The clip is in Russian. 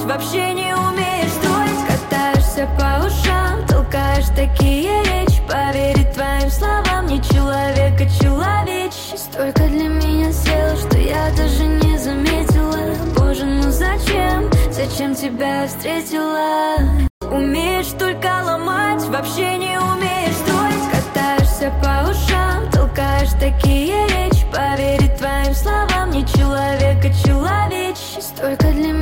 вообще не умеешь строить. Катаешься по ушам, толкаешь такие речи. Поверить твоим словам не человека человече. Столько для меня сделал, что я даже не заметила. Боже, ну зачем, зачем тебя встретила? Умеешь только ломать, вообще не умеешь строить. Катаешься по ушам, толкаешь такие